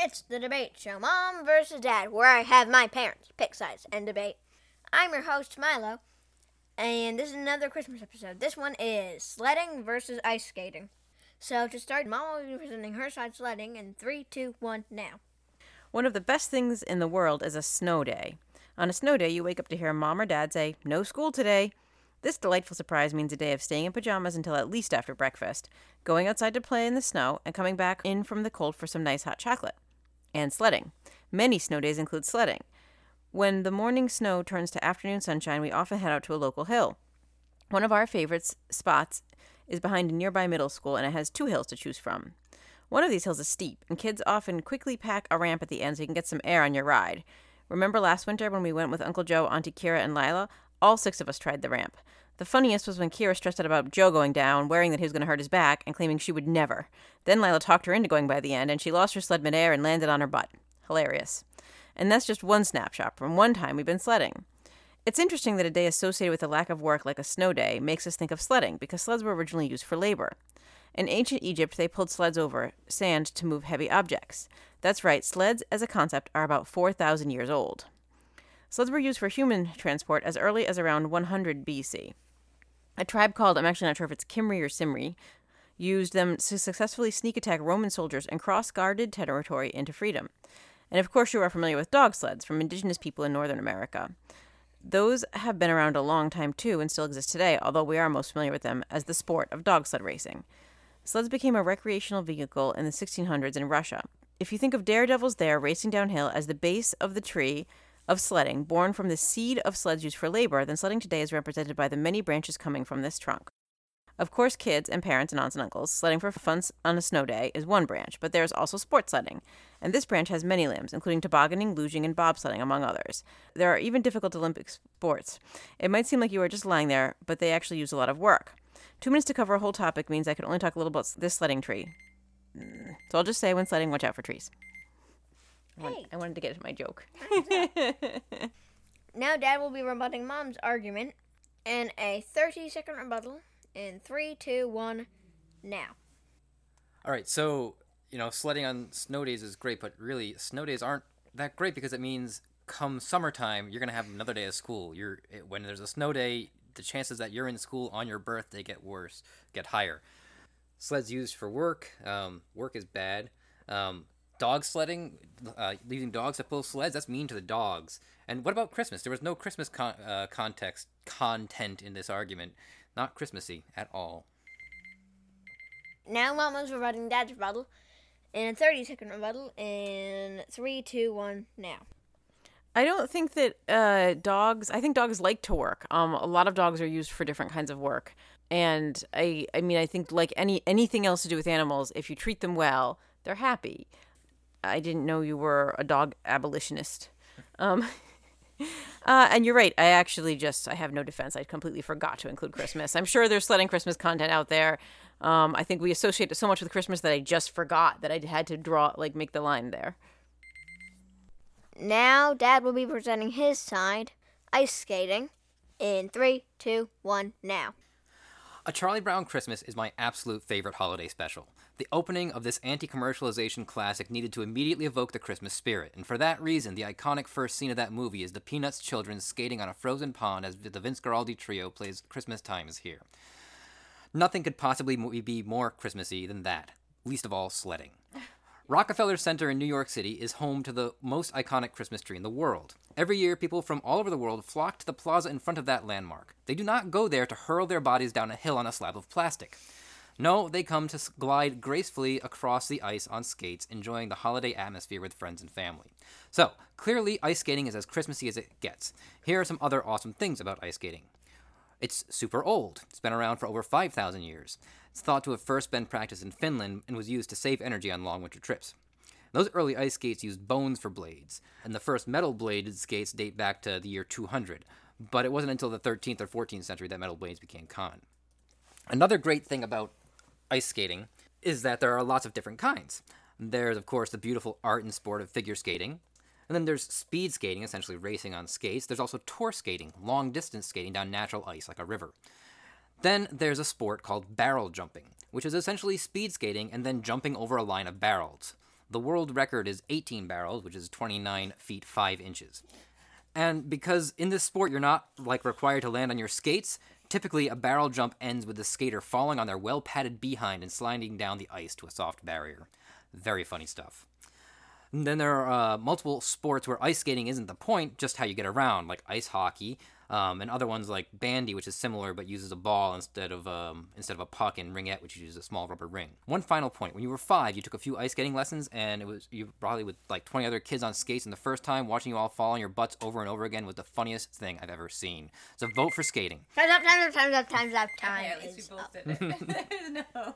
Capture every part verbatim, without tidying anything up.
It's the debate show, Mom versus Dad, where I have my parents pick sides and debate. I'm your host, Milo, and this is another Christmas episode. This one is sledding versus ice skating. So to start, Mom will be presenting her side sledding in three, two, one, now. One of the best things in the world is a snow day. On a snow day, you wake up to hear Mom or Dad say, "No school today." This delightful surprise means a day of staying in pajamas until at least after breakfast, going outside to play in the snow, and coming back in from the cold for some nice hot chocolate. And sledding. Many snow days include sledding. When the morning snow turns to afternoon sunshine, we often head out to a local hill. One of our favorite spots is behind a nearby middle school, and it has two hills to choose from. One of these hills is steep, and kids often quickly pack a ramp at the end so you can get some air on your ride. Remember last winter when we went with Uncle Joe, Auntie Kira, and Lila? All six of us tried the ramp. The funniest was when Kira stressed out about Joe going down, worrying that he was going to hurt his back, and claiming she would never. Then Lila talked her into going by the end, and she lost her sled midair and landed on her butt. Hilarious. And that's just one snapshot from one time we've been sledding. It's interesting that a day associated with a lack of work like a snow day makes us think of sledding, because sleds were originally used for labor. In ancient Egypt, they pulled sleds over sand to move heavy objects. That's right, sleds as a concept are about four thousand years old. Sleds were used for human transport as early as around one hundred B C. A tribe called, I'm actually not sure if it's Kimri or Simri, used them to successfully sneak attack Roman soldiers and cross guarded territory into freedom. And of course you are familiar with dog sleds from indigenous people in Northern America. Those have been around a long time too and still exist today, although we are most familiar with them as the sport of dog sled racing. Sleds became a recreational vehicle in the sixteen hundreds in Russia. If you think of daredevils there racing downhill as the base of the tree of sledding, born from the seed of sleds used for labor, then sledding today is represented by the many branches coming from this trunk. Of course, kids and parents and aunts and uncles, sledding for fun on a snow day is one branch, but there is also sport sledding, and this branch has many limbs, including tobogganing, luging, and bobsledding, among others. There are even difficult Olympic sports. It might seem like you are just lying there, but they actually use a lot of work. Two minutes to cover a whole topic means I could only talk a little about this sledding tree. So I'll just say when sledding, watch out for trees. I, want, Hey. I wanted to get to my joke. Now Dad will be rebutting Mom's argument in a thirty-second rebuttal in three, two, one, now. All right, so, you know, sledding on snow days is great, but really, snow days aren't that great because it means come summertime, you're going to have another day of school. You're When there's a snow day, the chances that you're in school on your birthday get worse, get higher. Sleds used for work. Um, work is bad. Um, dog sledding, uh, leaving dogs to pull sleds, that's mean to the dogs. And what about Christmas? There was no Christmas con- uh, context, content in this argument. Not Christmassy at all. Now Mama's rebutting Dad's rebuttal in a thirty-second rebuttal in three, two, one, now. I don't think that uh, dogs, I think dogs like to work. Um, a lot of dogs are used for different kinds of work. And I, I mean, I think like any anything else to do with animals, if you treat them well, they're happy. I didn't know you were a dog abolitionist. Um, uh, and you're right. I actually just, I have no defense. I completely forgot to include Christmas. I'm sure there's sledding Christmas content out there. Um, I think we associate it so much with Christmas that I just forgot that I had to draw, like make the line there. Now Dad will be presenting his side, ice skating, in three, two, one, now. A Charlie Brown Christmas is my absolute favorite holiday special. The opening of this anti-commercialization classic needed to immediately evoke the Christmas spirit, and for that reason, the iconic first scene of that movie is the Peanuts children skating on a frozen pond as the Vince Guaraldi trio plays Christmas Time is Here. Nothing could possibly be more Christmassy than that, least of all sledding. Rockefeller Center in New York City is home to the most iconic Christmas tree in the world. Every year, people from all over the world flock to the plaza in front of that landmark. They do not go there to hurl their bodies down a hill on a slab of plastic. No, they come to glide gracefully across the ice on skates, enjoying the holiday atmosphere with friends and family. So, clearly, ice skating is as Christmassy as it gets. Here are some other awesome things about ice skating. It's super old. It's been around for over five thousand years. It's thought to have first been practiced in Finland and was used to save energy on long winter trips. Those early ice skates used bones for blades, and the first metal-bladed skates date back to the year two hundred, but it wasn't until the thirteenth or fourteenth century that metal blades became common. Another great thing about ice skating is that there are lots of different kinds. There's, of course, the beautiful art and sport of figure skating, and then there's speed skating, essentially racing on skates. There's also tour skating, long-distance skating down natural ice like a river. Then there's a sport called barrel jumping, which is essentially speed skating and then jumping over a line of barrels. The world record is eighteen barrels, which is twenty-nine feet five inches. And because in this sport you're not like required to land on your skates, typically a barrel jump ends with the skater falling on their well-padded behind and sliding down the ice to a soft barrier. Very funny stuff. And then there are uh, multiple sports where ice skating isn't the point, just how you get around, like ice hockey, um, and other ones like bandy, which is similar but uses a ball instead of um, instead of a puck, and ringette, which uses a small rubber ring. One final point: when you were five, you took a few ice skating lessons, and it was you probably with like twenty other kids on skates, and the first time watching you all fall on your butts over and over again was the funniest thing I've ever seen. So vote for skating. Time's up, time's up, time's up, time's up, time Yeah, at least is we both up. did it. No.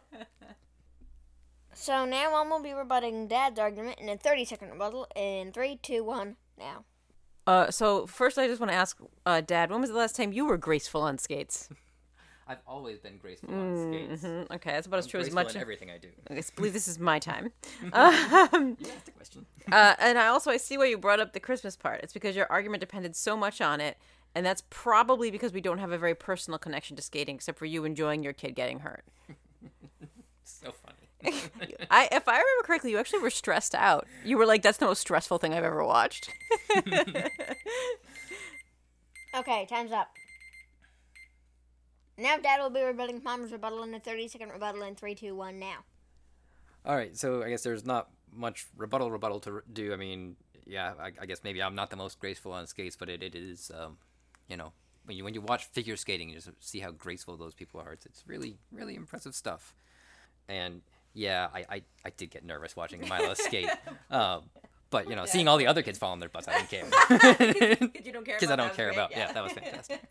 So now Mom will be rebutting Dad's argument in a thirty-second rebuttal in three, two, one, now. Uh, so first, I just want to ask, uh, Dad, when was the last time you were graceful on skates? I've always been graceful on skates. Mm-hmm. Okay, that's about as I'm true as graceful much. in everything I do. I believe this is my time. um, You asked the question. uh, and I also I see why you brought up the Christmas part. It's because your argument depended so much on it, and that's probably because we don't have a very personal connection to skating, except for you enjoying your kid getting hurt. So funny. I, if I remember correctly, you actually were stressed out. You were like, "That's the most stressful thing I've ever watched." Okay, time's up. Now Dad will be rebutting Mom's rebuttal in a thirty-second rebuttal in three, two, one, now. All right, so I guess there's not much rebuttal rebuttal to re- do. I mean, yeah, I, I guess maybe I'm not the most graceful on skates, but it, it is, um, you know, when you when you watch figure skating, you just see how graceful those people are. It's, it's really, really impressive stuff. And yeah, I, I, I did get nervous watching Milo skate. Um, but, you know, seeing all the other kids fall on their butts, I didn't care. Because you don't care Because I about don't care about, yeah, that was fantastic.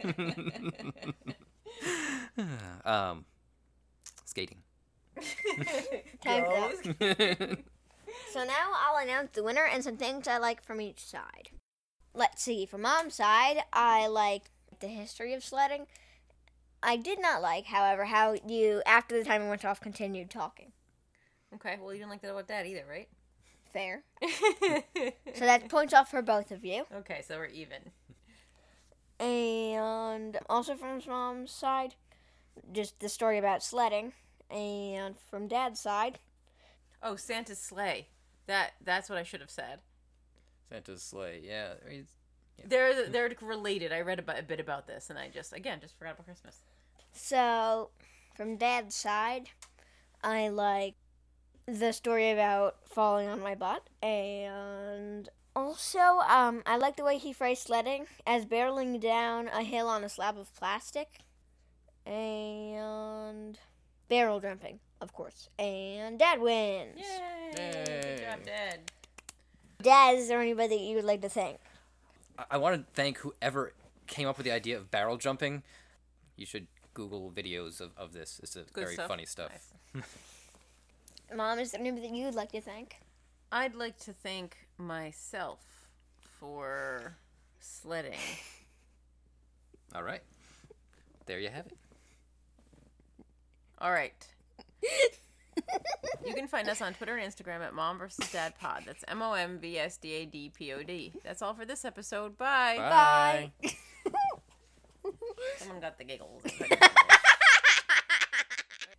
um, skating. Time's up. So now I'll announce the winner and some things I like from each side. Let's see, from Mom's side, I like the history of sledding. I did not like, however, how you, after the timer went off, continued talking. Okay, well, you didn't like that about Dad either, right? Fair. So that points off for both of you. Okay, so we're even. And also from Mom's side, just the story about sledding. And from Dad's side, Oh, Santa's sleigh. That that's what I should have said. Santa's sleigh, yeah. I mean, They're they're related. I read about a bit about this, and I just again just forgot about Christmas. so from Dad's side, I like the story about falling on my butt, and also um, I like the way he phrased sledding as barreling down a hill on a slab of plastic, and barrel jumping, of course, and Dad wins. Yay! Yay. Good job, Dad. Dad, is there anybody that you would like to thank? I, I want to thank whoever came up with the idea of barrel jumping. You should Google videos of, of this. It's a Good very stuff. funny stuff. Nice. Mom, is there anybody that you would like to thank? I'd like to thank myself for sledding. All right. There you have it. All right. You can find us on Twitter and Instagram at Mom versus Dad Pod. That's M O M V S D A D P O D. That's all for this episode. Bye. Bye. Bye. Someone got the giggles.